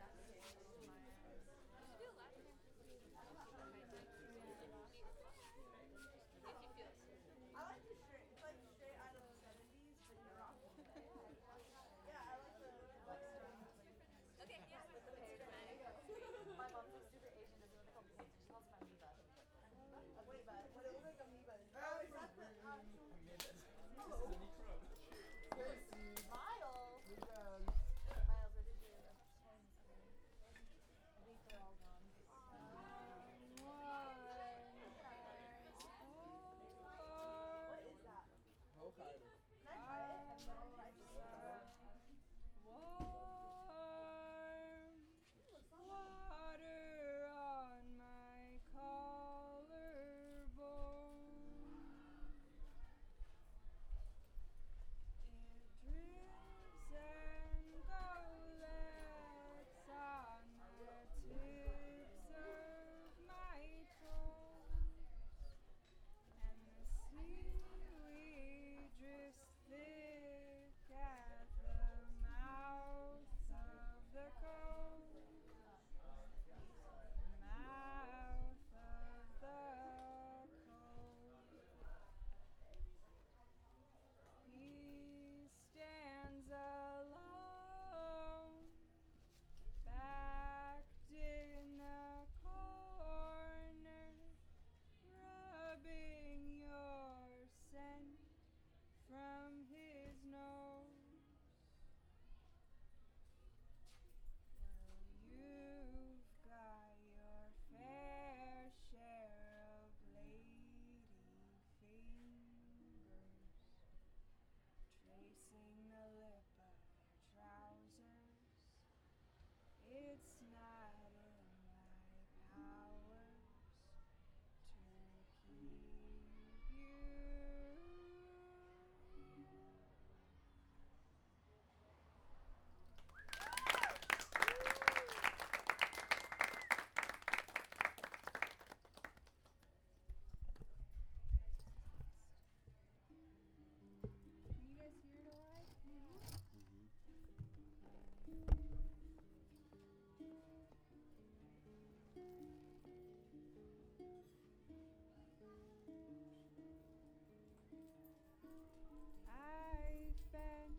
Water on my collarbone. It drips and collects on the tips of my toes, and the seaweed drifts thick at the mouth of the cove. Mouth of the cove. He stands alone, backed in a corner, rubbing your scent from his nose. Well, you've got your fair share of lady fingers tracing the lip of your trousers. It's not in my powers to keep you. Can you guys hear it all right? I've been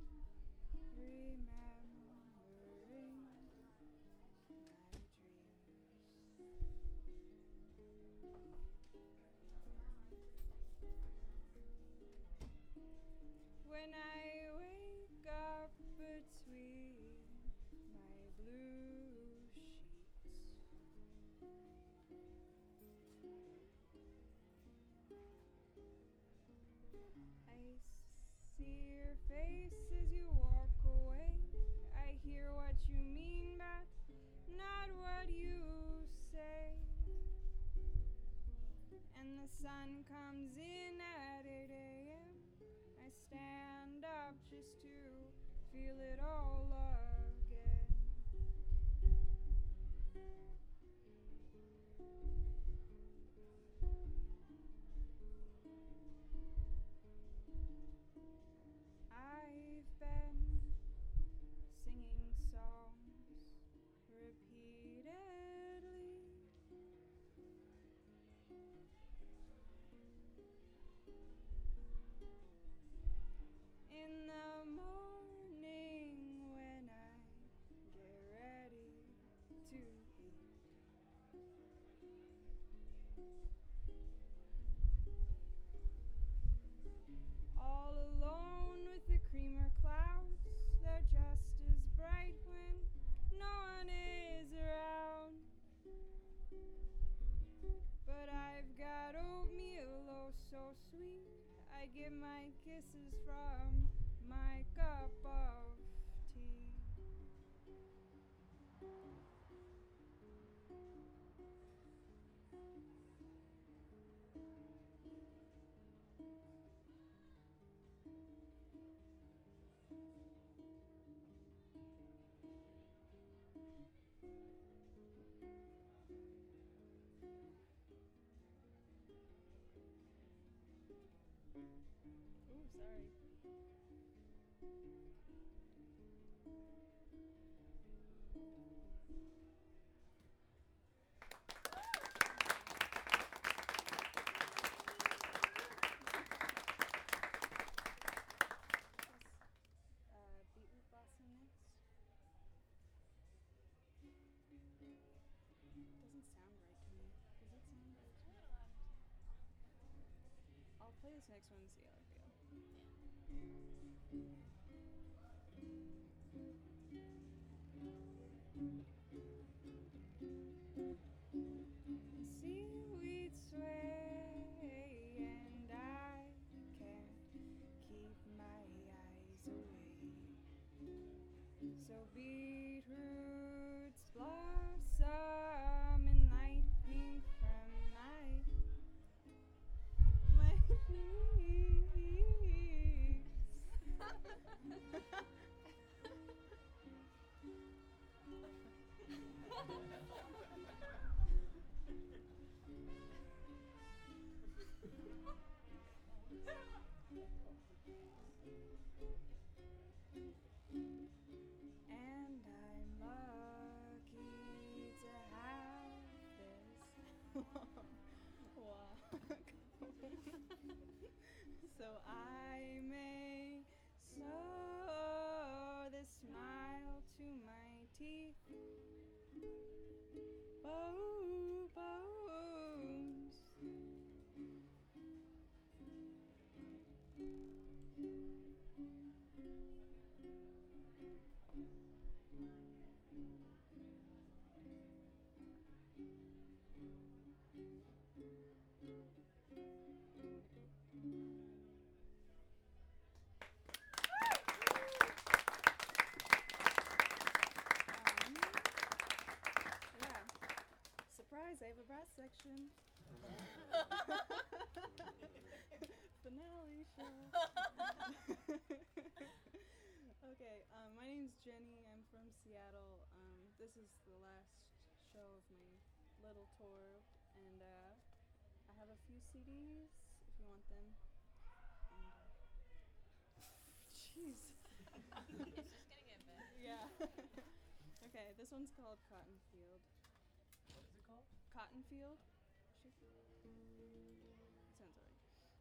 remembering my dreams. When I wake up between my blue sheets, I see your face as you walk away. I hear what you mean, but not what you say. And the sun comes in at 8 a.m. I stand up just to feel it all again. I've been singing songs repeatedly. In the morning when I get ready to eat. All alone with the creamer clouds, they're just as bright when no one is around. But I've got oatmeal, oh so sweet. I get my kisses from my cup of tea. Ooh, sorry. Beetroot blossom next. Doesn't sound right to me. Does it sound right to me? I'll play this next one and see how I feel. Seaweed sway and I can't keep my eyes away. So beetroots blossom in light pink from my leaves. And I'm lucky to have this walk so I may sew this smile to my teeth. Bones. Yeah. Surprise, I have a brass section. Finale show. Okay, my name's Jenny. I'm from Seattle. This is the last show of my little tour, and I have a few CDs if you want them. And jeez. It's just gonna get better. Yeah. Okay, this one's called Cotton Field. What is it called? Cotton Field? Sounds alright.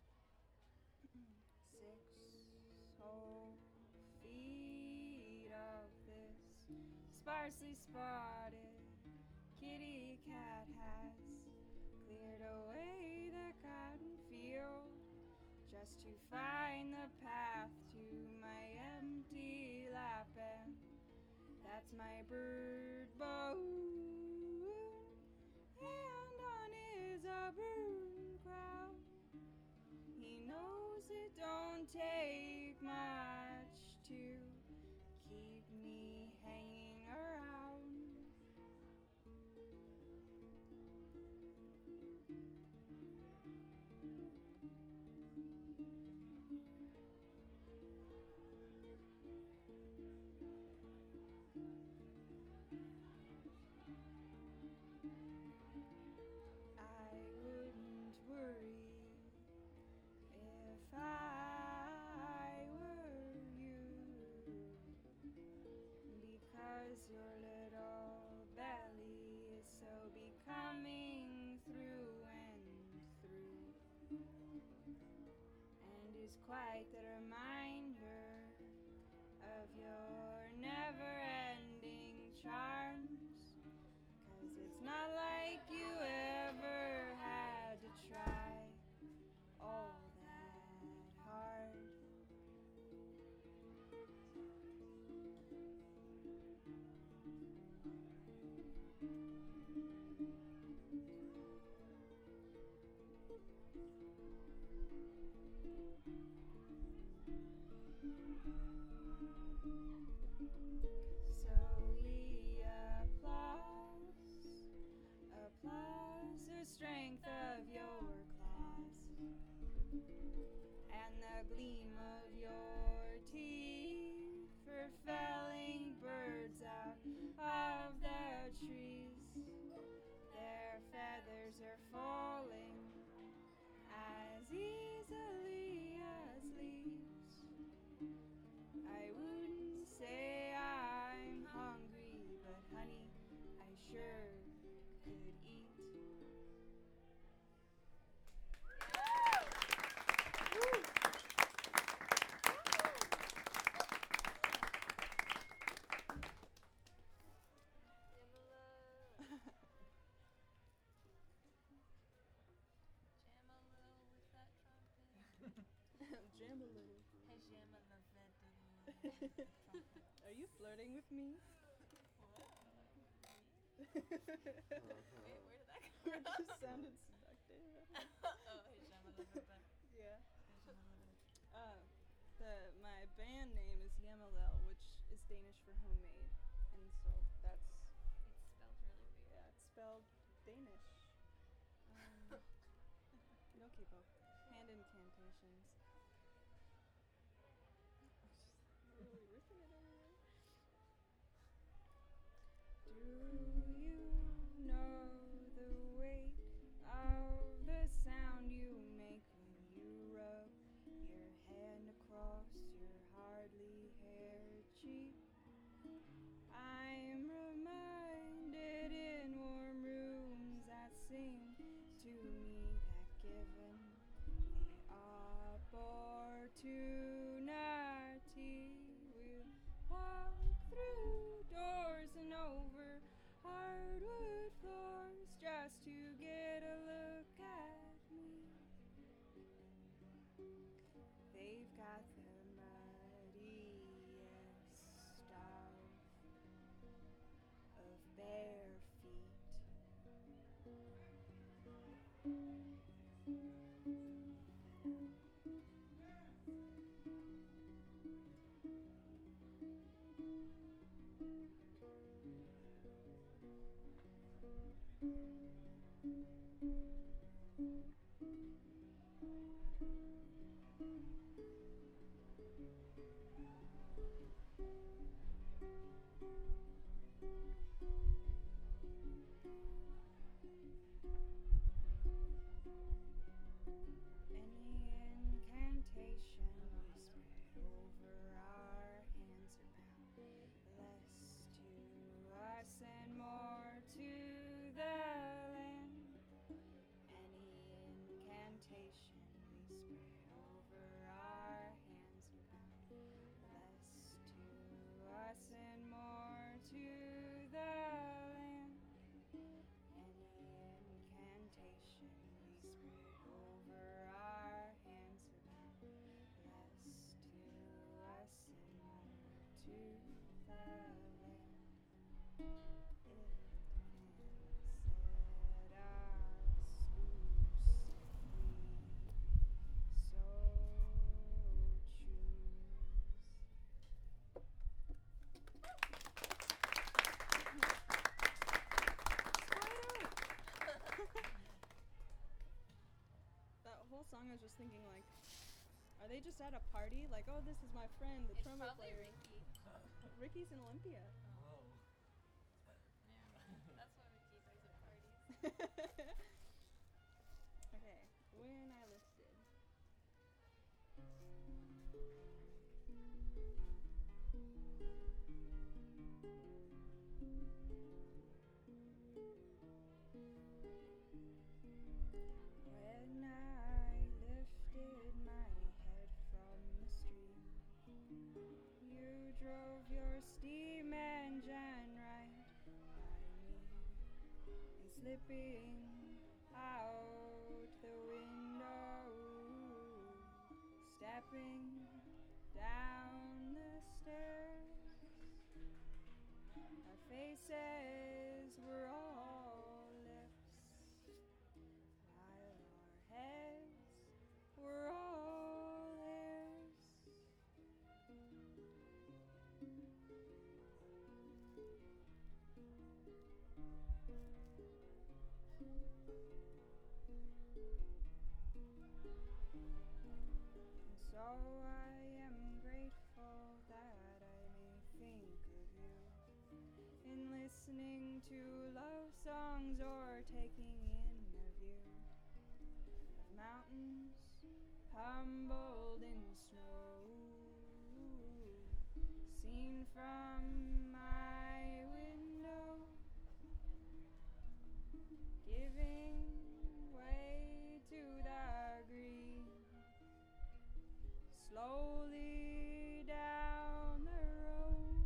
6 whole feet of this sparsely spotted kitty cat has cleared away the cotton field just to find the path to my empty lap, and that's my bird bone, and on is a broom crown. He knows it don't take much to keep me hanging around. I wouldn't worry if I were you, because your little belly is so becoming through and through, and is quite the reminder of your never-ending charms, 'cause it's not like you ever had to try all that hard. Are you flirting with me? Wait, where did that come It from? just sounded seductive. Oh, Hisham Alababa. Yeah. Hisham Alababa. My band name is Yemelel, which is Danish for homemade, and so that's It's spelled really weird. yeah, it's spelled Danish. No capo. Hand incantations. Really ripping it everywhere. Do you know the weight of the sound you make when you rub your hand across your hardly haired cheek? I'm reminded in warm rooms that seem to me that given the opportunity, we'll walk through doors and over hardwood floors just to get a look at me. They've got the muddiest stuff of bare feet. Any incantation we spread over our hands are bound, less to us and more to the land. Any incantation we spread over our hands are bound, less to us and more to the land. Any incantation we spread over our hands are bound, less to us and more to the land. It can set us loose if we so choose. That whole song, I was just thinking, like, are they just at a party? Like, oh, this is my friend, the It's trumpet probably player. Ricky. Ricky's in Olympia. Whoa. Yeah, that's what Ricky does at parties. Okay, when I lifted. When I lifted my head from the stream, you drove your steam engine right by me, and slipping out the window, stepping down the stairs, our faces were all lips, while our heads were all hairs. And so I am grateful that I may think of you in listening to love songs or taking in a view of mountains humbled in snow, seen from my window, giving way to the green, slowly down the road.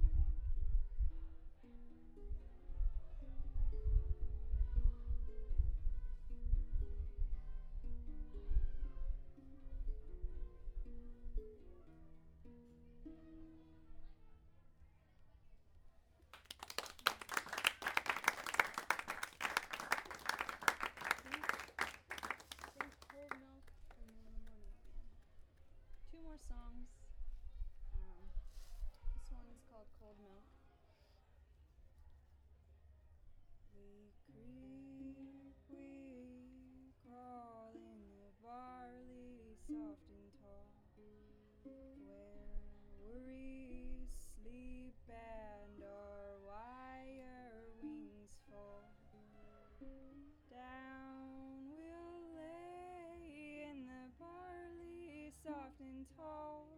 tall.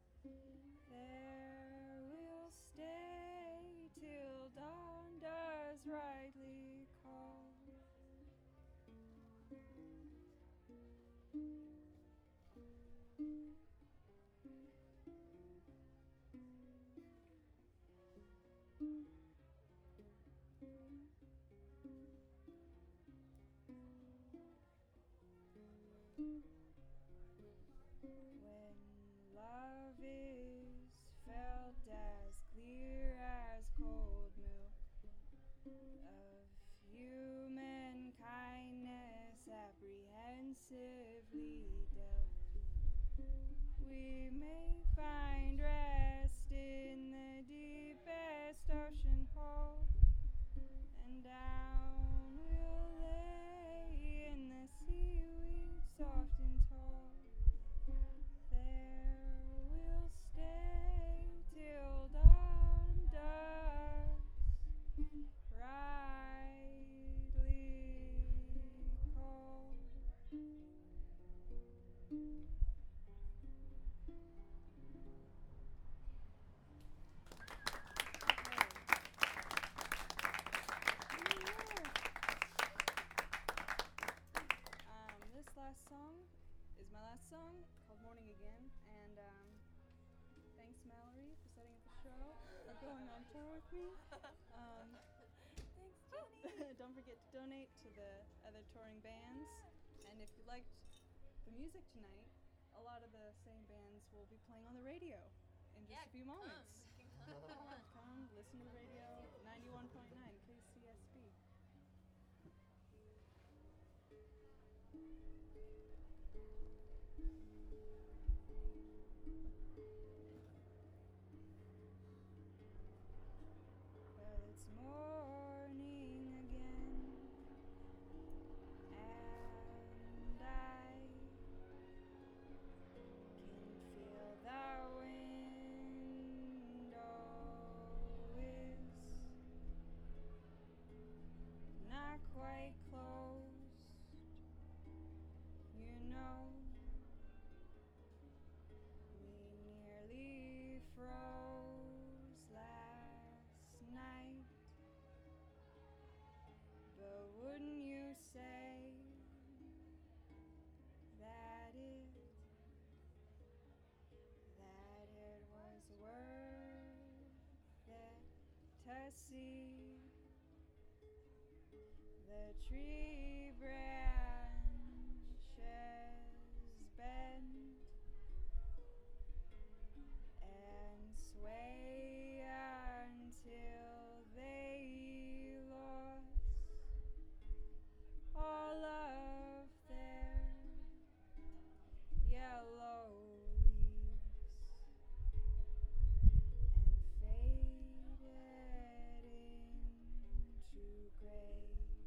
There we'll stay till dawn does rightly call. When love is felt as clear as cold milk of human kindness apprehensively dealt, we may find rest in the deepest ocean hole, and down we'll lay in the seaweed soft and tall. There we'll stay till dawn does rightly call. This last song is my last song, called Morning Again, and thanks Mallory for setting up the show, for going on tour with me. Thanks, Jenny. Don't forget to donate to the other touring bands, and if you liked the music tonight, a lot of the same bands will be playing on the radio in just a few moments. You can come. Come listen to the radio, 91.9 KCSB. Well, it's morning again, and I can feel the window is not quite closed. You know, we nearly froze last night, but wouldn't you say that it was worth it to see the tree branches bend and sway until they lost all of their yellow leaves and faded into gray.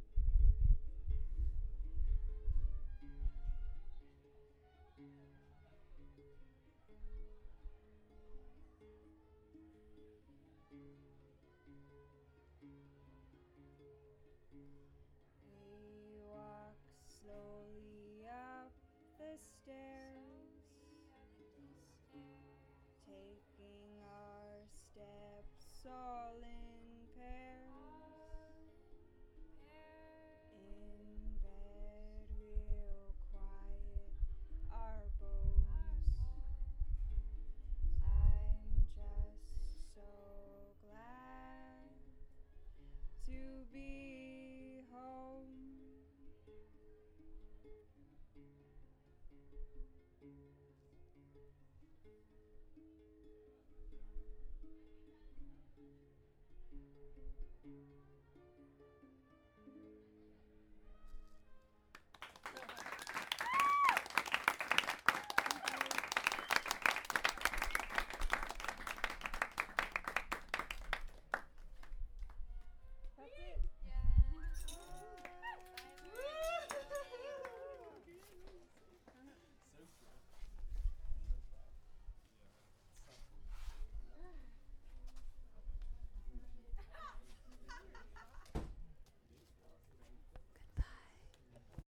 We walk slowly up the stairs, taking our steps all in pairs. In bed we'll quiet our bones. I'm just so glad to be home.